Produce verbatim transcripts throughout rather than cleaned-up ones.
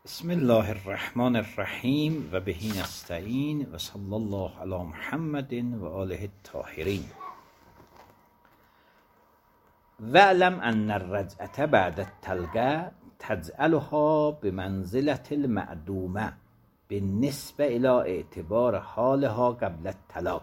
بسم الله الرحمن الرحیم و بهی نستعین و صلی الله علی محمد و آله الطاهرین. واعلم ان الرجعة بعد الطلقة تجعلها بمنزلة المعدومة بالنسبة الى اعتبار حالها قبل الطلاق.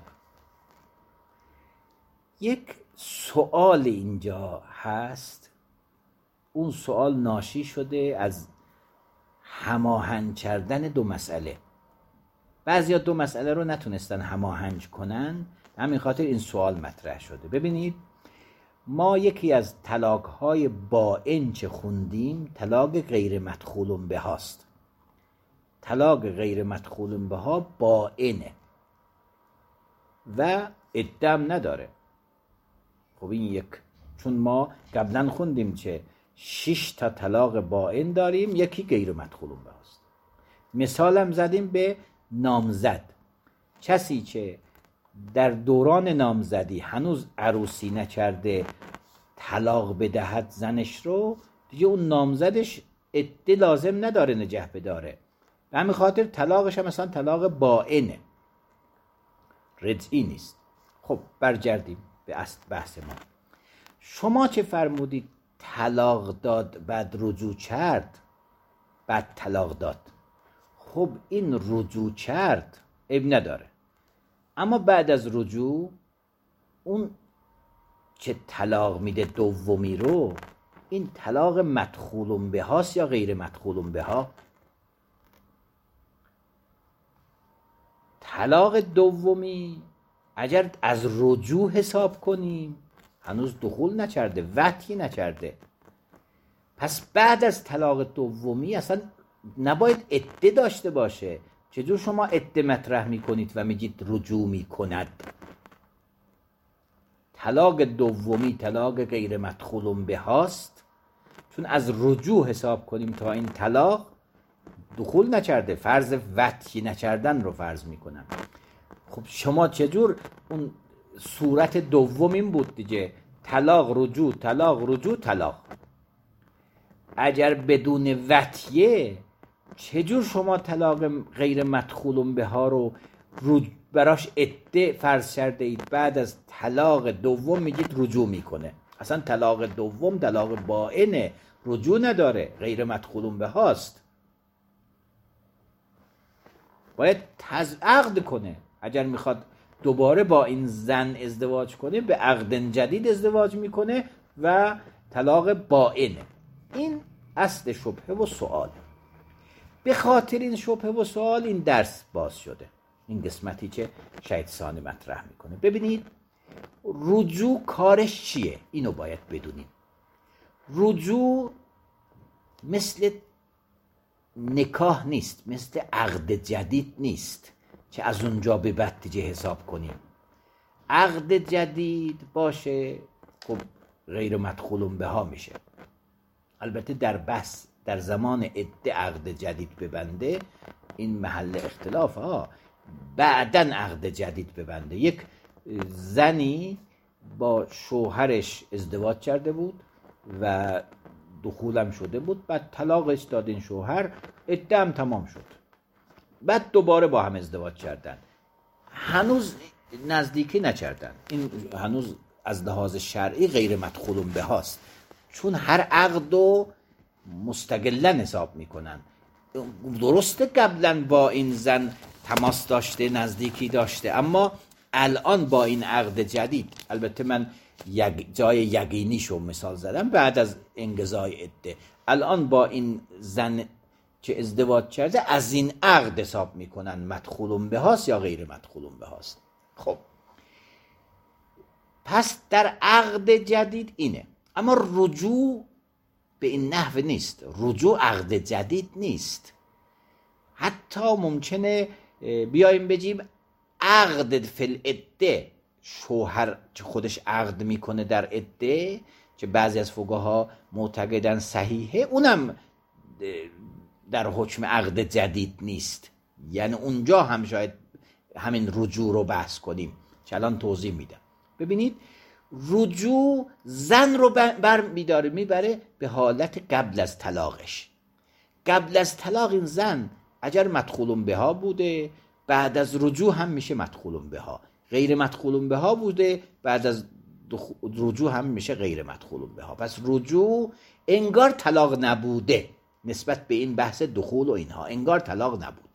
یک سوال اینجا هست. اون سوال ناشی شده از هماهنگ کردن دو مسئله. بعضیا دو مسئله رو نتونستن هماهنگ کنن، همین خاطر این سوال مطرح شده. ببینید، ما یکی از طلاق‌های بائن چه خوندیم؟ طلاق غیر مدخول به هاست. طلاق غیر مدخول به ها بائنه و عدم نداره. خب این یک، چون ما قبلا خوندیم چه شش تا طلاق بائن داریم، یکی غیر مدخول به هاست. مثالم زدیم به نامزد. کسی که در دوران نامزدی هنوز عروسی نکرده طلاق بدهد زنش رو، دیگه اون نامزدش عده لازم نداره نگه بداره، به همین خاطر طلاقش هم مثلا طلاق بائنه، رجعی نیست. خب برگردیم به اصل بحث ما. شما چه فرمودید؟ طلاق داد بعد رجوع کرد، بعد طلاق داد. خب این رجوع کرد عیب نداره، اما بعد از رجوع اون که طلاق میده دومی رو، این طلاق مدخول به هاست یا غیر مدخول به ها؟ طلاق دومی اگر از رجوع حساب کنیم هنوز دخول نکرده، وطی نکرده، پس بعد از طلاق دومی اصلا نباید عده داشته باشه. چجور شما عده مطرح میکنید و میگید رجوع میکند؟ طلاق دومی طلاق غیر مدخول به هاست، چون از رجوع حساب کنیم تا این طلاق دخول نکرده، فرض وطی نکردن رو فرض میکنم. خب شما چجور اون صورت دوم این بود دیگه، طلاق رجوع طلاق رجوع طلاق. اگر بدون وطیه چجور شما طلاق غیر مدخول به ها رو براش عده فرض کرده اید، بعد از طلاق دوم میگید رجوع میکنه؟ اصلا طلاق دوم طلاق بائنه، رجوع نداره، غیر مدخول به هاست. باید عقد کنه. اگر میخواد دوباره با این زن ازدواج کنه، به عقد جدید ازدواج میکنه و طلاق بائنه. این اصل شبهه و سوال. به خاطر این شبهه و سوال این درس باز شده، این قسمتی که شهید ثانی مطرح میکنه. ببینید، رجوع کارش چیه؟ اینو باید بدونیم. رجوع مثل نکاح نیست، مثل عقد جدید نیست که از اونجا به بعد دیگه حساب کنیم. عقد جدید باشه خب غیر مدخول به ها میشه. البته در بحث در زمان عده عقد جدید ببنده این محل اختلاف ها. بعدن عقد جدید ببنده، یک زنی با شوهرش ازدواج کرده بود و دخولم شده بود، بعد طلاقش داد این شوهر، عده هم تمام شد، بعد دوباره با هم ازدواج کردن، هنوز نزدیکی نکردن. این هنوز از لحاظ شرعی غیر مدخول به هاست، چون هر عقدو مستقلا حساب میکنن. درسته قبلا با این زن تماس داشته، نزدیکی داشته، اما الان با این عقد جدید، البته من یک جای یقینیشو مثال زدم بعد از انقضای عده، الان با این زن که ازدواج کرده از این عقد حساب میکنن مدخول به هاست یا غیر مدخول به هاست. خب پس در عقد جدید اینه، اما رجوع به این نحو نیست. رجوع عقد جدید نیست. حتی ممکنه بیایم بگیم عقد فی العده، شوهر که خودش عقد میکنه در عده، که بعضی از فقها معتقدن صحیحه، اونم در حکم عقد جدید نیست. یعنی اونجا هم شاید همین رجوع رو بحث کنیم که الان توضیح میدم. ببینید، رجوع زن رو بر میداره، میبره به حالت قبل از طلاقش. قبل از طلاق این زن اگر مدخولون بها بوده بعد از رجوع هم میشه مدخولون بها، غیر مدخولون بها بوده بعد از رجوع هم میشه غیر مدخولون بها. پس رجوع انگار طلاق نبوده نسبت به این بحث دخول و اینها، انگار طلاق نبوده.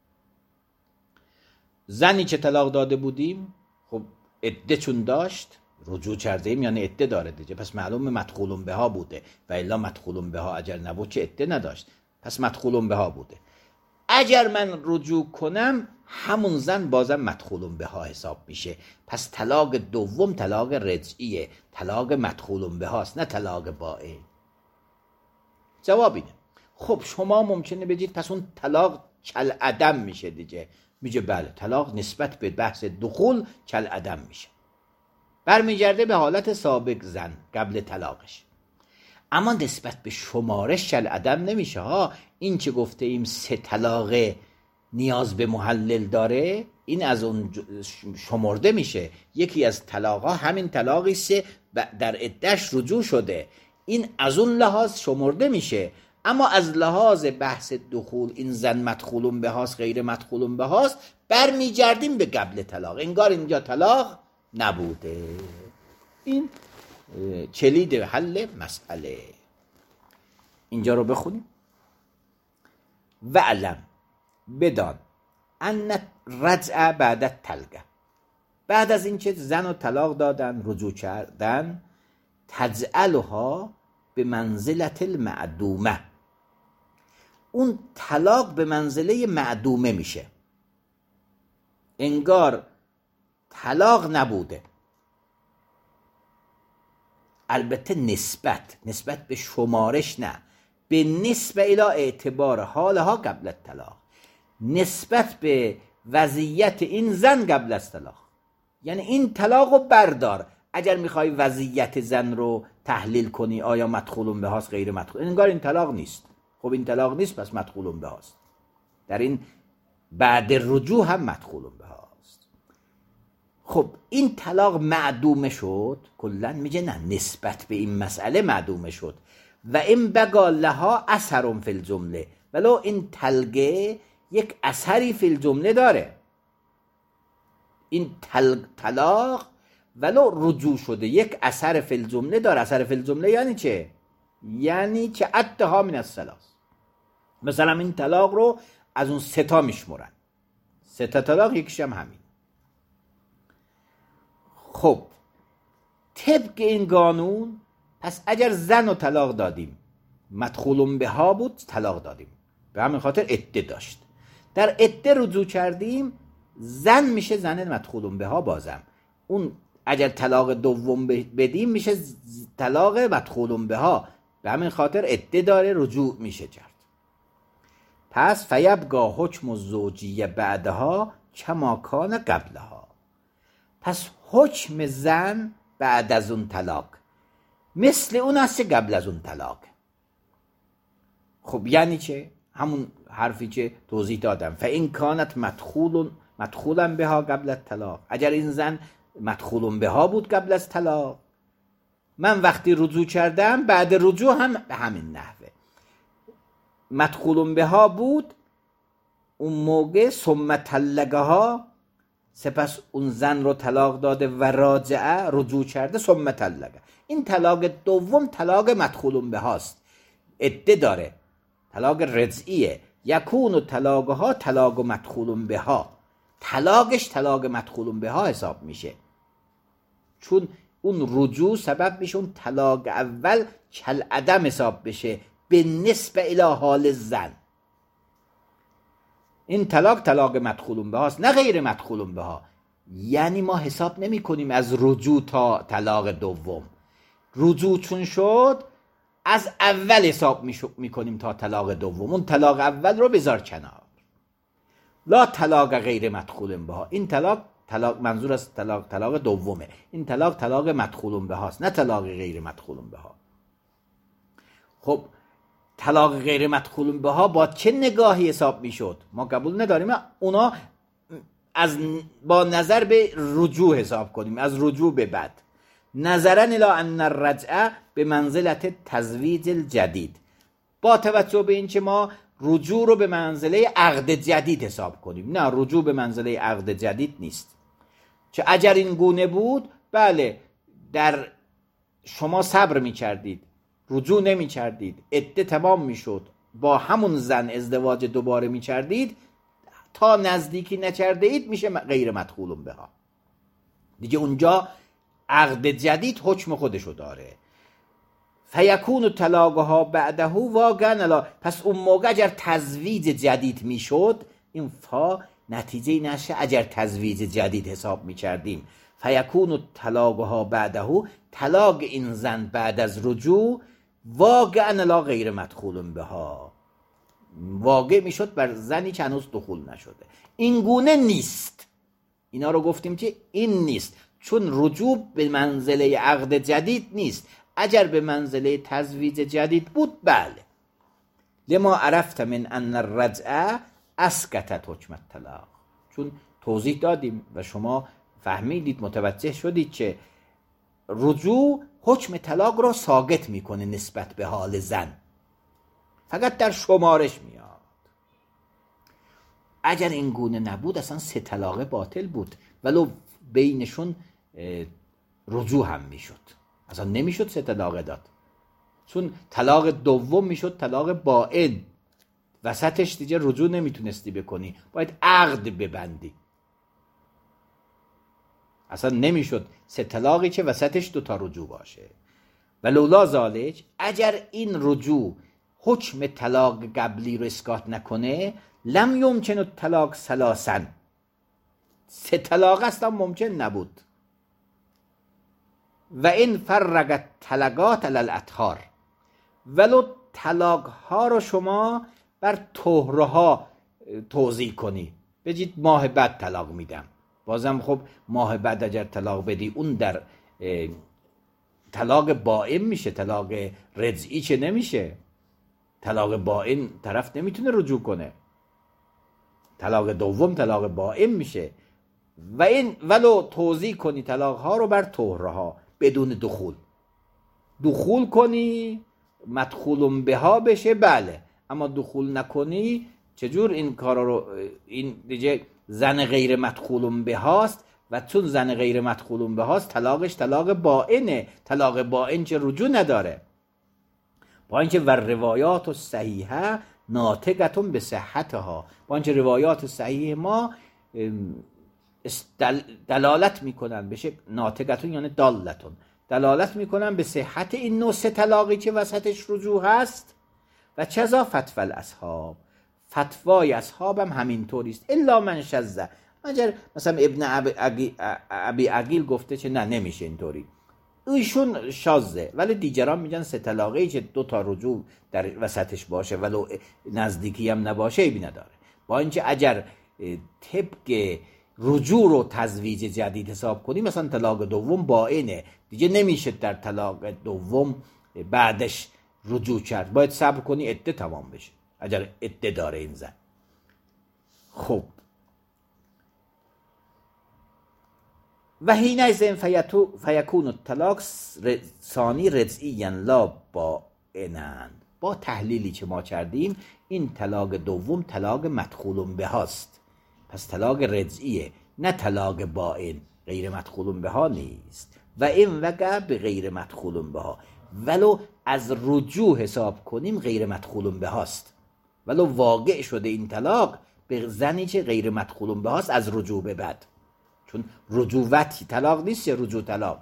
زنی که طلاق داده بودیم خب عده چون داشت رجوع کرده ایم یعنی عده داره دیگه، پس معلوم مدخولون بها بوده و الا مدخولون بها اگر نبود که عده نداشت، پس مدخولون بها بوده. اگر من رجوع کنم همون زن بازم مدخولون بها حساب میشه، پس طلاق دوم طلاق رجعیه، طلاق مدخولون بهاست نه طلاق بائن. جواب اینه. خب شما ممکنه بگید پس اون طلاق کل عدم میشه دیگه. میگه بله طلاق نسبت به بحث دخول کل عدم میشه، برمیگرده به حالت سابق زن قبل طلاقش. اما نسبت به شمارش کل عدم نمیشه ها. این که گفته ایم سه طلاق نیاز به محلل داره این از اون شمرده میشه. یکی از طلاقا همین طلاقی سه در عدهش رجوع شده، این از اون لحاظ شمرده میشه. اما از لحاظ بحث دخول این زن مدخولون بهاست غیر مدخولون بهاست برمیگردیم به قبل طلاق، انگار اینجا طلاق نبوده. این کلید حل مسئله. اینجا رو بخونیم. و علم بدان ان رجع بعد طلقه، بعد از اینکه زن رو طلاق دادن رجوع کردن، تجعلها به منزلت المعدومه، اون طلاق به منزله معدومه میشه، انگار طلاق نبوده. البته نسبت نسبت به شمارش نه، به نسبت الی اعتبار حالها قبل الطلاق، نسبت به وضعیت این زن قبل از طلاق. یعنی این طلاق رو بردار، اگر میخوای وضعیت زن رو تحلیل کنی آیا مدخولون بهاست غیر مدخول، انگار این طلاق نیست. خب این طلاق نیست پس مدخولون بهاست، در این بعد رجوع هم مدخولون بهاست. خب این طلاق معدومه شد، کلا میگه نه نسبت به این مسئله معدومه شد. و این بقا لها اثر فی الجمله، ولو این طلقه یک اثری فی الجمله داره. این طلاق ولو رجوع شده یک اثر فی الجمله داره. اثر فی الجمله یعنی چه؟ یعنی که عدها من الثلاث. مثلا این طلاق رو از اون سه تا میشمرن، سه تا طلاق یکیش هم همین. خب طبق این قانون پس اگر زن رو طلاق دادیم مدخولون بها بود طلاق دادیم، به همین خاطر عده داشت، در عده رجوع کردیم زن میشه زن مدخولون بها. بازم اون اگر طلاق دوم بدیم میشه طلاق مدخولون بها، به همین خاطر عده داره رجوع میشه کرد. پس فیبقا حکم الزوجیه بعدها کما کان قبلها، پس حکم زن بعد از اون طلاق مثل اون است که قبل از اون طلاق. خب یعنی چه؟ همون حرفی که توضیح دادم. فإن کانت مدخول مدخولا بها قبل الطلاق، اگر این زن مدخولون بها بود قبل از طلاق، من وقتی رجوع کردم بعد رجوع هم به همین نحوه مدخولون بها بود، اون موقع ثم طلقها، سپس اون زن رو طلاق داده و راجعه رجوع کرده ثم طلقه. این طلاق دوم طلاق مدخولون بهاست، عده داره، طلاق رجعیه. یکون طلاقها طلاق مدخولون بها، طلاقش طلاق مدخولون بها حساب میشه، چون اون رجوع سبب میشه اون طلاق اول کل عدم حساب بشه به نسبت الی حال زن. این طلاق طلاق مدخولون بهاست نه غیر مدخولون بها. یعنی ما حساب نمی کنیم از رجوع تا طلاق دوم، رجوع چون شد از اول حساب می کنیم تا طلاق دوم، اون طلاق اول رو بذار کنار. لا طلاق غیر مدخولون بها، این طلاق طلاق منظور از طلاق طلاق دومه، این طلاق طلاق مدخولون بهاست نه طلاق غیر مدخولون بها. خب طلاق غیر مدخولون بها با چه نگاهی حساب میشد؟ ما قبول نداریم اونا از با نظر به رجوع حساب کنیم، از رجوع به بعد. نظرا الی ان الرجعه به منزلت تزویج الجدید، با توجه به این که ما رجوع رو به منزله عقد جدید حساب کنیم. نه، رجوع به منزله عقد جدید نیست. چه اگر این گونه بود، بله، در شما صبر می کردید، رجوع نمی کردید، عده تمام می شد، با همون زن ازدواج دوباره می کردید، تا نزدیکی نکرده اید میشه غیر مدخول بها. دیگه اونجا عقد جدید حکم خودشو داره. فیکون طلاقها بعده واقعا. پس اون موقع اگر تزویج جدید میشد، این فا نتیجه نشه اگر تزویج جدید حساب میکردیم. فیکون طلاقها بعده، طلاق این زن بعد از رجوع، واقعا لا غیر مدخول بها، واقع میشد بر زنی که هنوز دخول نشده. این گونه نیست. اینا رو گفتیم که این نیست، چون رجوع به منزله عقد جدید نیست. اگر به منزله تزویج جدید بود، بله. لما عرفت من ان الرجعه اسقطت حکم الطلاق، چون توضیح دادیم و شما فهمیدید، متوجه شدید که رجوع حکم طلاق را ساقط میکنه نسبت به حال زن، فقط در شمارش میاد. اگر این گونه نبود اصلا سه طلاق باطل بود، ولو بینشون رجوع هم میشد، اصلا نمیشد سه طلاق داد، چون طلاق دوم میشد طلاق بائن، وسطش دیگه رجوع نمیتونستی بکنی، باید عقد ببندی. اصلا نمیشد سه طلاقی که وسطش دوتا رجوع باشه. ولولا ذالک، اگر این رجوع حکم طلاق قبلی رو اسقاط نکنه، لم یمکن الطلاق ثلاثا، سه طلاق اصلا ممکن نبود. و این فرقت طلقات علی الاطهار، ولو طلاق ها رو شما بر طهره ها توزیع کنی، بگید ماه بعد طلاق میدم، بازم خب ماه بعد اگر طلاق بدی اون در طلاق بائن میشه، طلاق رجعی چه نمیشه. طلاق بائن طرف نمیتونه رجوع کنه، طلاق دوم طلاق بائن میشه. و این ولو توزیع کنی طلاق ها رو بر طهره ها بدون دخول، دخول کنی مدخول بها بشه، بله، اما دخول نکنی چجور این کارا رو؟ این دیگه زن غیر مدخول بهاست و چون زن غیر مدخول بهاست طلاقش طلاق بائنه، طلاق بائن چه رجوع نداره. با اینکه ور روایات صحیحه ناطقتون به صحتها، با اینکه روایات صحیح ما دلالت میکنن بشه، ناطقتون یعنی دالتون، دلالت میکنن به صحت این نوع سه طلاقی که وسطش رجوع هست. و چذا فتوى الاصحاب، فتوای اصحاب هم همینطوری است. الا من شذ، مگر مثلا ابن ابی عقیل گفته که نه نمیشه اینطوری، ایشون شاذه، ولی دیگران میگن سه طلاقی که دو تا رجوع در وسطش باشه ولو نزدیکی هم نباشه ایبی نداره. با اینکه اگر طبق رجوع رو تزویج جدید حساب کنیم، مثلا طلاق دوم بائنه، دیگه نمیشه در طلاق دوم بعدش رجوع کرد، باید صبر کنی عده تمام بشه اگر عده داره این زن. خب و حینئذ فیکون الطلاق ثانی رجعیا لا بائنا، با تحلیلی که ما کردیم این طلاق دوم طلاق مدخول بهاست، پس طلاق رجعیه نه طلاق بائن، غیر مدخول بها نیست. و این وقع به غیر مدخول بها، ولو از رجوع حساب کنیم غیر مدخول بهاست، ولو واقع شده این طلاق به زنی که غیر مدخول بهاست از رجوع به بعد، چون رجوعتی طلاق نیست، رجوع طلاق.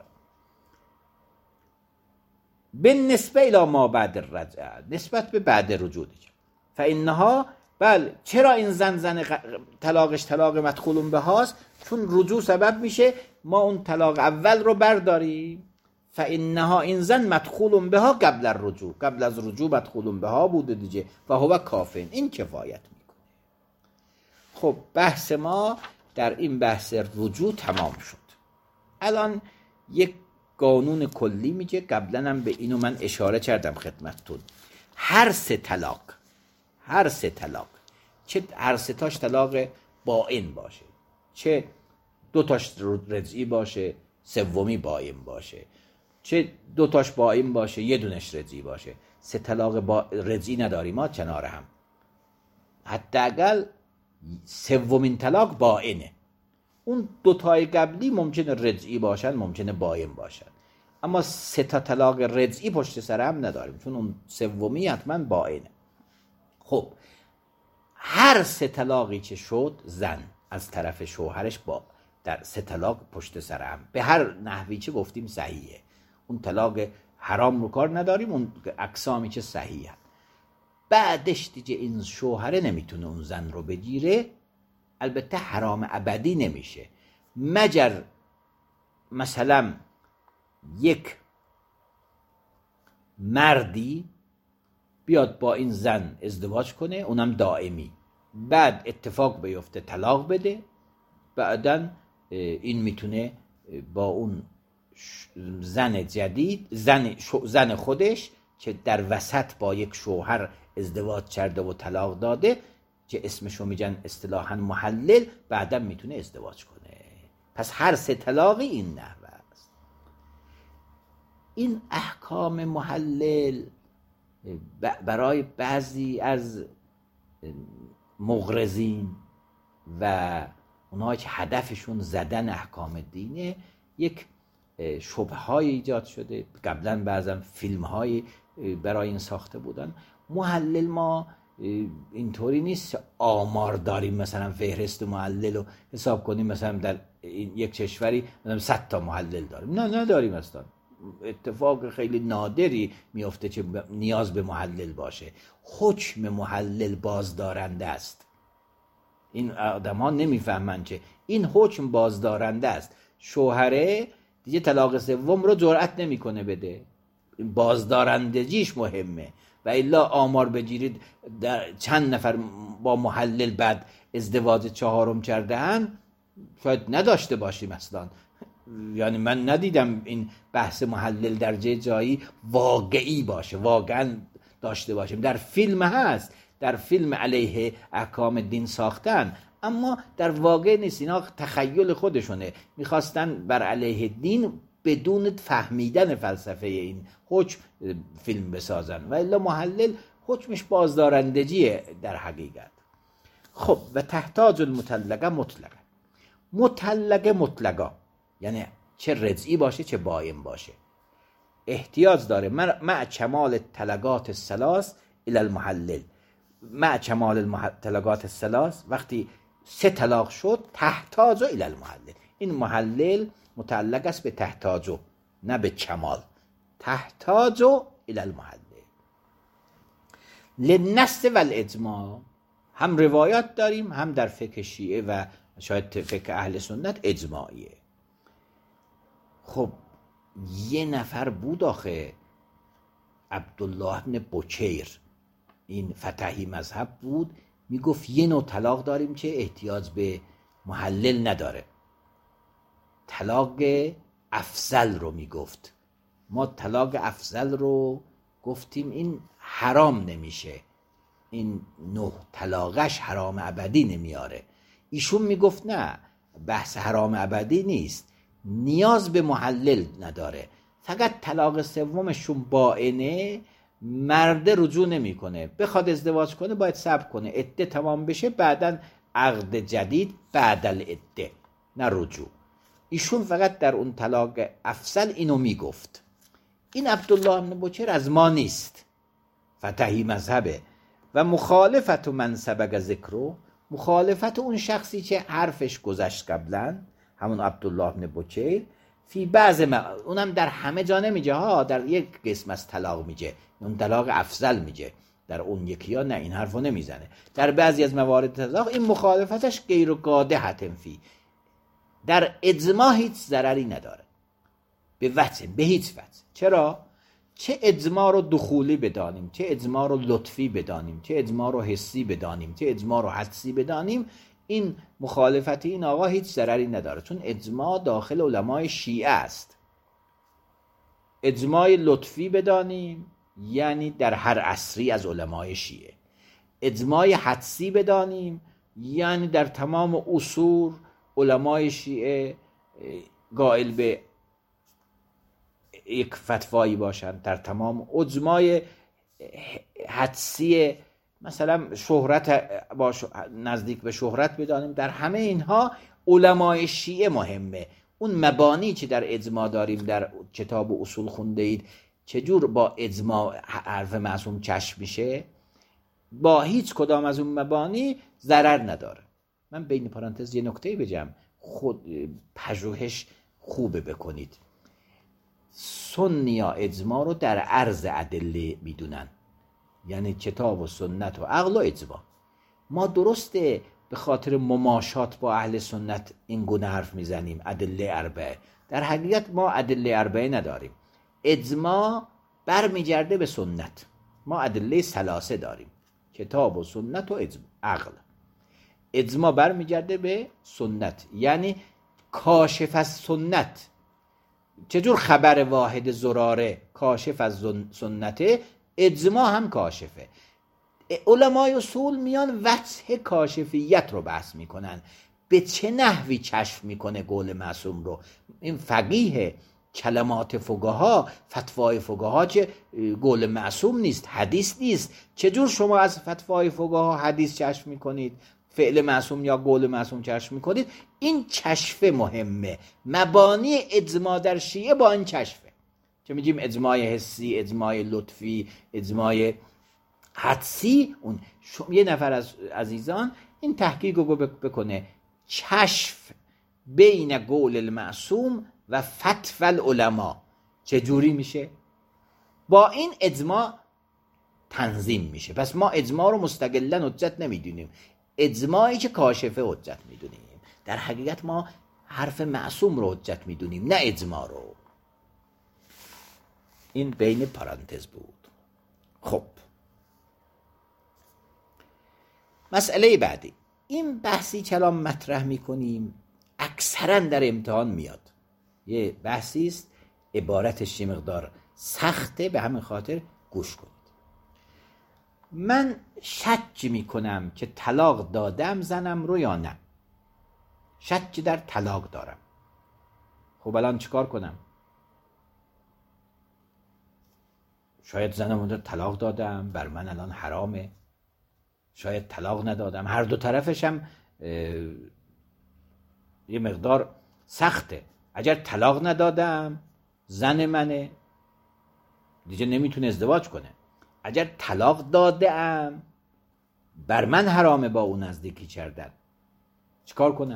به نسبه الی ما بعد الرجعه، نسبت به بعد رجوع دیگه. فانها، بله، چرا این زن زن طلاقش طلاق مدخول بهاست؟ چون رجوع سبب میشه ما اون طلاق اول رو برداریم. فانها، این زن مدخول بها قبل الرجوع، قبل از رجوع مدخول بها بوده دیگه، و هو کافین، این کفایت میکنه. خب بحث ما در این بحث رجوع تمام شد. الان یک قانون کلی میگه، قبلا هم به اینو من اشاره کردم خدمتتون، هر سه طلاق، هر سه طلاق، چه هر سه تاش طلاق بائن باشه، چه دو تاش رجعی باشه سومی بائن باشه، چه دو تاش بائن باشه یه دونش رجعی باشه، سه طلاق با رجعی نداریم ما کنار هم، حداقل سومین طلاق باینه. اون دوتای قبلی ممکنه رجعی باشن، ممکنه باین باشن، اما سه تا طلاق رجعی پشت سر هم نداریم، چون اون سومی حتما باینه. خب هر سه طلاقی که شد، زن از طرف شوهرش با در سه طلاق پشت سر هم به هر نحوی که گفتیم صحیحه. اون طلاق حرام رو کار نداریم، اون اقسامی که صحیحه. بعدش دیگه این شوهره نمیتونه اون زن رو بگیره، البته حرام ابدی نمیشه، مگر مثلا یک مردی بیاد با این زن ازدواج کنه، اونم دائمی، بعد اتفاق بیفته طلاق بده، بعدن این میتونه با اون زن جدید، زن, زن خودش که در وسط با یک شوهر ازدواج کرده و طلاق داده، که اسمشو میگن اصطلاحاً محلل، بعدا میتونه ازدواج کنه. پس هر سه طلاقی این نحوه است. این احکام محلل برای بعضی از مغرضین و اونها که هدفشون زدن احکام دینه، یک شبه های ایجاد شده. قبلا بعضا فیلم های برای این ساخته بودن. محلل ما اینطوری نیست آمار داریم مثلا فهرست محلل رو حساب کنیم مثلا در یک کشوری مثلا صد تا محلل داریم، نه نداریم اصلا. اتفاق خیلی نادری میفته که نیاز به محلل باشه. حکم محلل بازدارنده است. این آدم ها نمیفهمن که این حکم بازدارنده است. شوهره دیگه طلاق سوم رو جرأت نمیکنه بده، بازدارندگیش مهمه. و الا آمار بگیرید در چند نفر با محلل بعد ازدواج چهارم کردهن، شاید نداشته باشیم اصلا. یعنی من ندیدم این بحث محلل در جای جایی واقعی باشه، واقعا داشته باشیم. در فیلم هست، در فیلم علیه احکام دین ساختن، اما در واقع نیست. اینا تخیل خودشونه، میخواستن بر علیه دین بدون فهمیدن فلسفه این حکم فیلم بسازن. و الا محلل حکمش بازدارندگیه در حقیقت. خب و تحتاج المطلقه مطلقه، مطلقه مطلقا یعنی چه رجعی باشه چه باین باشه، احتیاج داره مع کمال طلقات الثلاث الی المحلل. مع کمال طلقات الثلاث، وقتی سه طلاق شد، تحتاج الی المحلل. این محلل متعلق است به تحتاجو، نه به کمال. تحتاجو الی المحلل. للنص و الاجماع، هم روایات داریم، هم در فقه شیعه و شاید فقه اهل سنت اجماعیه. خب یه نفر بود آخه، عبدالله بن بکیر، این فتحی مذهب بود، میگفت یه نوع طلاق داریم که احتیاج به محلل نداره، طلاق افضل رو میگفت. ما طلاق افضل رو گفتیم این حرام نمیشه، این نوع طلاقش حرام ابدی نمیاره. ایشون میگفت نه، بحث حرام ابدی نیست، نیاز به محلل نداره، فقط طلاق سومشون باینه، مرد رجوع نمیکنه، بخواد ازدواج کنه باید صبر کنه عده تمام بشه، بعدن عقد جدید بعد العده، نه رجوع. ایشون فقط در اون طلاق افضل اینو میگفت. این عبدالله بن بکیر از ما نیست، فتحی مذهبه. و مخالفت من سبق ذکرو، مخالفت اون شخصی که حرفش گذشت قبلا، همون عبدالله بن بکیر، فی بعض ما، اونم در همه جا نمیگه ها، در یک قسم از طلاق میگه، اون طلاق افضل میگه، در اون یکی ها نه، این حرفو نمیزنه. در بعضی از موارد طلاق این مخالفتش غیر قادحة فی، در اجماع هیچ ضرری نداره، به وجه، به هیچ وجه. چرا؟ چه اجماع رو دخولی بدانیم، چه اجماع رو لطفی بدانیم، چه اجماع رو حسی بدانیم، چه اجماع رو حدسی بدانیم، این مخالفت این آقا هیچ ضرری نداره، چون اجماع داخل علمای شیعه است. اجماع لطفی بدانیم یعنی در هر عصری از علمای شیعه، اجماع حدسی بدانیم یعنی در تمام اصول علمای شیعه قائل به یک فتوایی باشند، در تمام اجماع حدسی مثلا شهرت با ش... نزدیک به شهرت بدانیم، در همه اینها علمای شیعه مهمه. اون مبانی که در اجماع داریم در کتاب و اصول خونده اید، چجور با اجماع حرف معصوم چشم میشه؟ با هیچ کدام از اون مبانی ضرر نداره. من بین پرانتز یه نکته بگم، خود پژوهش خوبه بکنید. سنیا اجماع رو در عرض ادله میدونن، یعنی کتاب و سنت و عقل و اجماع. ما درسته به خاطر مماشات با اهل سنت این گونه حرف میزنیم ادله اربعه، در حقیقت ما ادله اربعه نداریم. اجماع برمیگرده به سنت، ما ادله ثلاثه داریم، کتاب و سنت و اجماع عقل. اجماع برمیگرده به سنت، یعنی کاشف از سنت. چجور خبر واحد زراره کاشف از سنته، اجماع هم کاشفه. علمای اصول میان وجه کاشفیت رو بحث میکنن، به چه نحوی کشف میکنه قول معصوم رو. این فقیه، کلمات فقها، فتوای فقها چه قول معصوم نیست، حدیث نیست. چجور شما از فتوای فقها حدیث کشف میکنید، فعل معصوم یا قول معصوم کشف میکنید؟ این کشف مهمه. مبانی اجماع در شیعه با این کشفه، که میگیم اجماع حسی، اجماع لطفی، اجماع حدسی. اون یه نفر از عزیزان این تحقیق رو بکنه، کشف بین قول المعصوم و فتوى العلماء چجوری میشه؟ با این اجماع تنظیم میشه. پس ما اجماع رو مستقلا حجت نمیدونیم، اجماعی که کاشفه حجت میدونیم. در حقیقت ما حرف معصوم رو حجت میدونیم، نه اجماع رو. این بین پرانتز بود. خب مسئله بعدی، این بحثی کلام مطرح میکنیم اکثرا در امتحان میاد. یه بحثی است عبارتش یه مقدار سخته، به همین خاطر گوش کنید. من شک میکنم که طلاق دادم زنم رو یا نه. شک در طلاق دارم. خب الان چیکار کنم؟ شاید زنم رو طلاق دادم، بر من الان حرامه. شاید طلاق ندادم، هر دو طرفش هم یه مقدار سخته. اگر طلاق ندادم زن منه، دیگه نمیتونه ازدواج کنه. اگر طلاق دادم بر من حرامه با اون نزدیکی کردن. چیکار کنم؟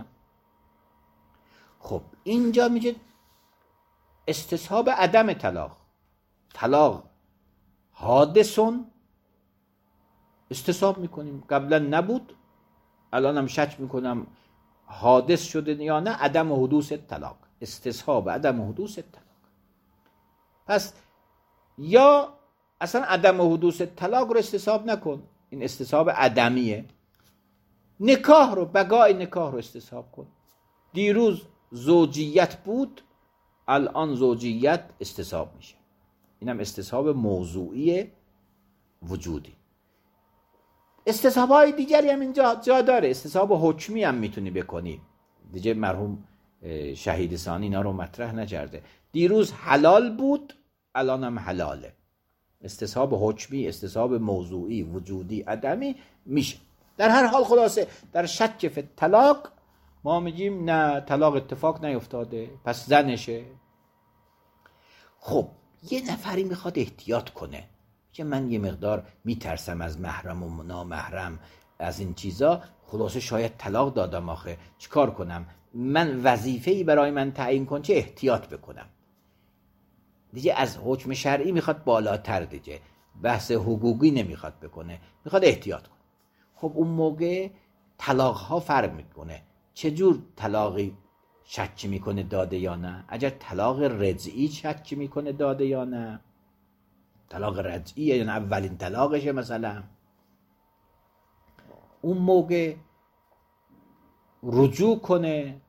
خب اینجا میگه استصحاب عدم طلاق. طلاق حادثون، استصحاب میکنیم، قبلا نبود الان هم شک میکنم حادث شده یا نه. عدم حدوث طلاق، استصحاب عدم حدوث طلاق. پس یا اصلا عدم حدوث طلاق رو استصحاب نکن، این استصحاب عدمیه. نکاح رو، بقای نکاح رو استصحاب کن. دیروز زوجیت بود، الان زوجیت استصحاب میشه. اینم استصحاب موضوعی وجودی. استصحاب های دیگری هم اینجا جا داره. استصحاب حکمی هم میتونی بکنی. دیگه مرحوم شهید ثانی اینا رو مطرح نکرده. دیروز حلال بود، الان هم حلاله. استصحاب حکمی، استصحاب موضوعی، وجودی، عدمی میشه. در هر حال خلاصه در شک فی طلاق ما میگیم نه، طلاق اتفاق نیفتاده، پس زنشه. خب یه نفری میخواد احتیاط کنه که من یه مقدار میترسم از محرم و نامحرم، از این چیزا، خلاصه شاید طلاق دادم، آخه چیکار کنم؟ من وظیفه‌ای برای من تعیین کن که احتیاط بکنم. دیگه از حکم شرعی میخواد بالاتر، دیگه بحث حقوقی نمیخواد بکنه، میخواد احتیاط کنه. خب اون موقع طلاق ها فرق میکنه. چجور طلاقی شک میکنه داده یا نه؟ اگر طلاق رجعی شک میکنه داده یا نه، طلاق رجعی یعنی اولین طلاقشه مثلا، اون موقع رجوع کنه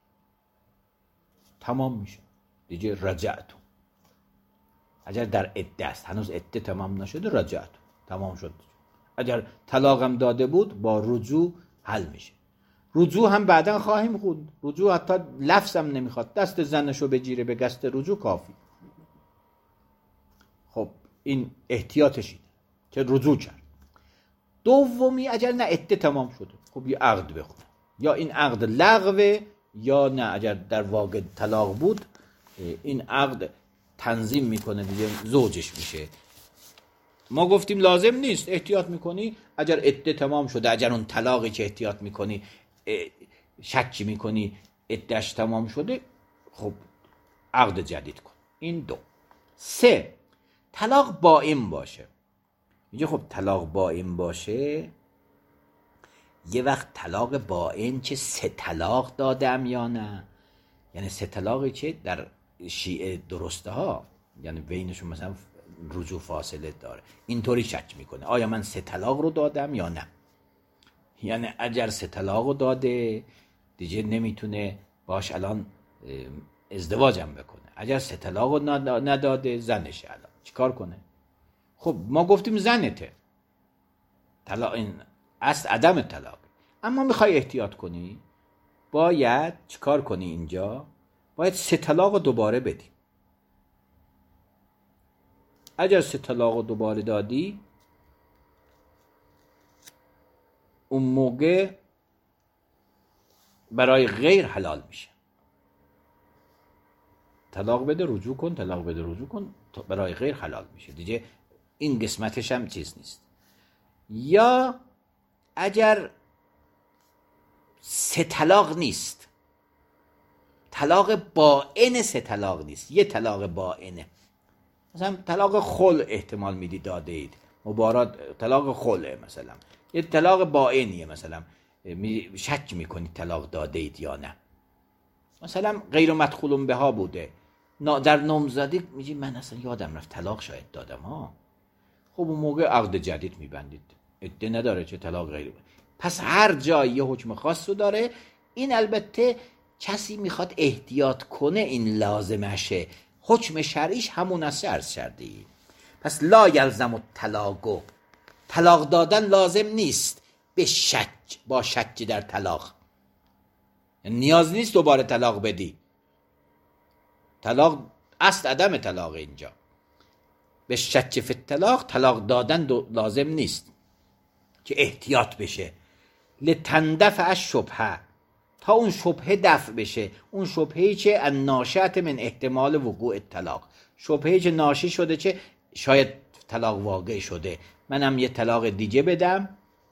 تمام میشه دیگه. رجعتو اگر در عده است، هنوز عده تمام نشده، رجعتو تمام شد. اگر طلاقم داده بود با رجوع حل میشه. رجوع هم بعداً خواهیم خوند. رجوع حتی لفظم نمیخواد، دست زنشو بگیره به قصد رجوع کافی. خب این احتیاطشی. که رجوع کرد. دومی اگر نه عده تمام شده، خب یه عقد بخونه، یا این عقد لغوه یا نه اگر در واقع طلاق بود این عقد تنظیم میکنه دیگه زوجش میشه. ما گفتیم لازم نیست، احتیاط میکنی اگر عده تمام شده، اگر اون طلاقی که احتیاط میکنی شکی میکنی عدهش تمام شده، خب عقد جدید کن. این دو. سه، طلاق بائن باشه. میگه خب طلاق بائن باشه، یه وقت طلاق بائن چه سه طلاق دادم یا نه، یعنی سه طلاقی چه در شیعه درسته ها، یعنی بینشون مثلا رجوع فاصله داره، اینطوری شک میکنه آیا من سه طلاق رو دادم یا نه. یعنی اگر سه طلاق رو داده دیگه نمیتونه باش الان ازدواجم بکنه، اگر سه طلاق رو نداده زنشه، الان چیکار کنه؟ خب ما گفتیم زنته، طلاق این اصل عدم طلاق، اما میخوای احتیاط کنی باید چیکار کنی؟ اینجا باید سه طلاق رو دوباره بدی. اگر سه طلاق رو دوباره دادی اون موقع برای غیر حلال میشه. طلاق بده رجوع کن، طلاق بده رجوع کن، برای غیر حلال میشه دیگه، این قسمتش هم چیز نیست. یا اگر سه طلاق نیست، طلاق بائن سه طلاق نیست، یه طلاق بائنه، مثلا طلاق خلع احتمال میدی داده اید، مبارات طلاق خلعه، مثلا یه طلاق بائنیه، مثلا شک میکنی طلاق داده اید یا نه، مثلا غیر مدخول بها بوده، در نامزدی میگی من اصلا یادم رفت طلاق شاید دادم ها، خب اون موقع عقد جدید میبندید، عده نداره چه طلاق غیر. پس هر جایی یه حکم خاص رو داره. این البته کسی میخواد احتیاط کنه این لازمشه، حکم شرعیش همون است عرض کردی. پس لا یلزم الطلاق، طلاق دادن لازم نیست به شک، با شک در طلاق نیاز نیست دوباره طلاق بدی، طلاق اصل عدم طلاق اینجا، به شک فی الطلاق طلاق دادن لازم نیست که احتیاط بشه، لتندفع الشبهه، تا اون شبهه دفع بشه، اون شبهه‌ای که الناشئة من احتمال وقوع الطلاق، شبهه‌ای که ناشی شده چه شاید طلاق واقع شده، منم یه طلاق دیگه بدم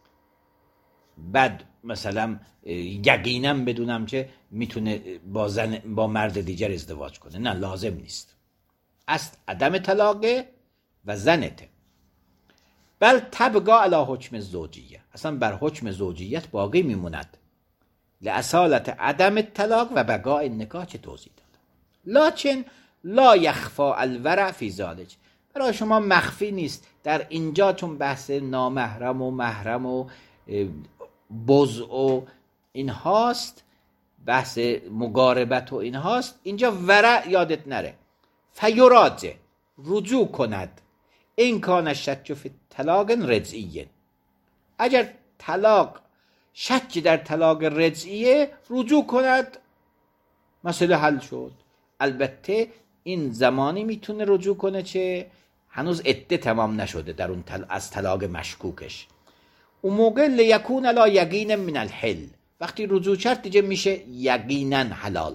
بعد مثلا یقینا بدونم که میتونه با زن با مرد دیگر ازدواج کنه، نه لازم نیست، اصل عدم طلاقه و زنته. بل تبقا علی حکم زوجیه، اصلا بر حکم زوجیت باقی میموند، لاصالت عدم الطلاق و بقاء النکاح چه توضیح دادم. لکن لا یخفا الورع فی ذلک، برای شما مخفی نیست در اینجا، چون بحث نامحرم و محرم و بضع و این هاست، بحث مقاربت و این هاست، اینجا ورع یادت نره. فیراجع، رجوع کند، این کان شک فی طلاق رجعیه، اگر طلاق شک در طلاق رجعیه رجوع کند، مسئله حل شد. البته این زمانی میتونه رجوع کنه که هنوز عده تمام نشده در اون تل... از طلاق مشکوکش، اون موقع لیکون لا یقین من الحل، وقتی رجوع کرد دیگه میشه یقینا حلال.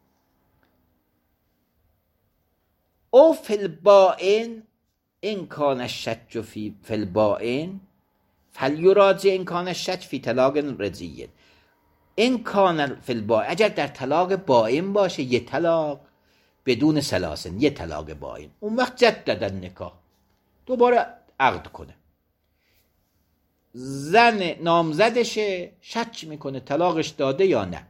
او فی البائن این کان الشک فی البائن فلیراجع این کان الشک فی طلاق رجعیه، این کان فی البائن، اگر در طلاق بائن باشه یه طلاق بدون سلاسن، یه طلاق بائن، اون وقت جدد النکاح، دوباره عقد کنه، زن نامزدشه شک میکنه طلاقش داده یا نه،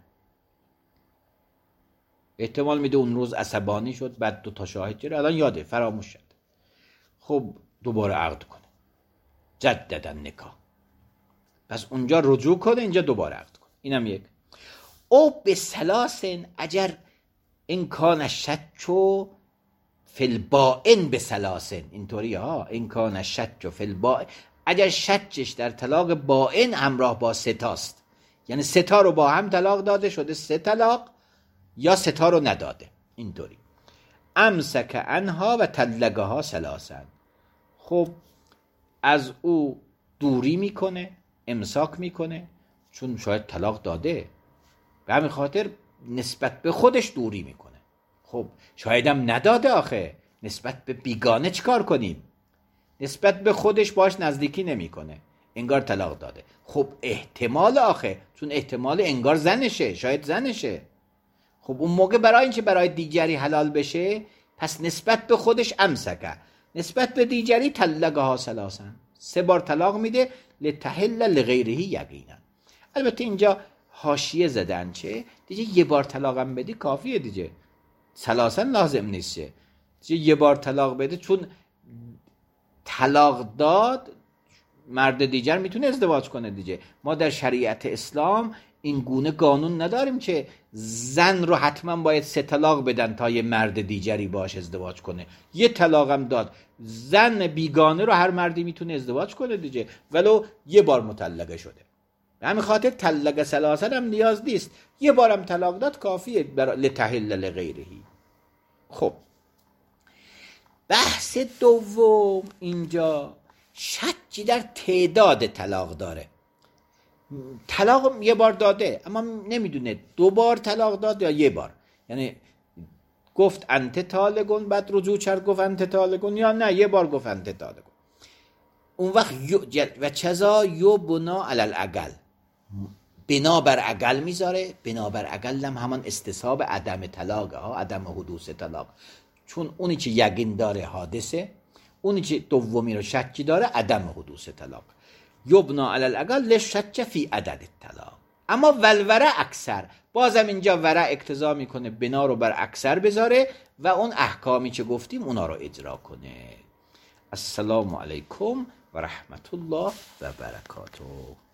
احتمال میده اون روز عصبانی شد بعد دو تا شاهد جره الان یاده فراموش شد، خب دوباره عقد کنه، جدد النکاح، پس اونجا رجوع کنه اینجا دوباره عقد کنه. اینم یک. او به سلاسن، اگر امکان شک و فی البائن به سلاسن، اینطوری ها، امکان شک و فی البائن، اگر شکش در طلاق بائن همراه با ستاست، یعنی ستا رو با هم طلاق داده شده سه طلاق، یا ستا رو نداده، اینطوری امسک عنها و طلقها سلاسن، خب از او دوری میکنه، امساک میکنه، چون شاید طلاق داده، به همین خاطر نسبت به خودش دوری میکنه. خب شاید هم نداده، آخه نسبت به بیگانه چیکار کنیم؟ نسبت به خودش باش نزدیکی نمیکنه، انگار طلاق داده. خب احتمال، آخه چون احتمال انگار زنشه، شاید زنشه. خب اون موقع برای اینکه برای دیگری حلال بشه، پس نسبت به خودش امسکه، نسبت به دیگری طلقها ثلاثا، سه بار طلاق میده، لتحل لغیره یقینا. البته اینجا حاشیه زدن چه دیگه، یه بار طلاقم بدی کافیه دیگه، ثلاثا لازم نیست دیگه. یه بار طلاق بده، چون طلاق داد مرد دیگر میتونه ازدواج کنه دیگه. ما در شریعت اسلام این گونه قانون نداریم که زن رو حتما باید سه طلاق بدن تا یه مرد دیگری باش ازدواج کنه. یه طلاقم داد، زن بیگانه رو هر مردی میتونه ازدواج کنه دیگه، ولو یه بار مطلقه شده. به همین خاطر طلاق ثلاثه هم نیاز نیست، یه بارم طلاق داد کافیه برای لتحل لغیره. خب بحث دوم اینجا شکی در تعداد طلاق داره. طلاق یه بار داده اما نمیدونه دو بار طلاق داد یا یه بار، یعنی گفت انت طالقون بعد رجوع کرد گفت انت طالقون، یا نه یه بار گفت انت طالقون. اون وقت و چذا یو بنا علل اقل، بنا بر اقل میذاره. بنا بر اقل هم همان استصحاب عدم طلاق ها، عدم حدوث طلاق، چون اونی که یقین داره حادثه، اونی که دومی رو شکی داره عدم حدوث طلاق. یبنا علی الاقل لشک فی عدد الطلاق. اما ولوره اکثر، بازم اینجا وره اقتضا میکنه بنا رو بر اکثر بذاره و اون احکامی که گفتیم اونا رو اجرا کنه. السلام علیکم و رحمت الله و برکاته.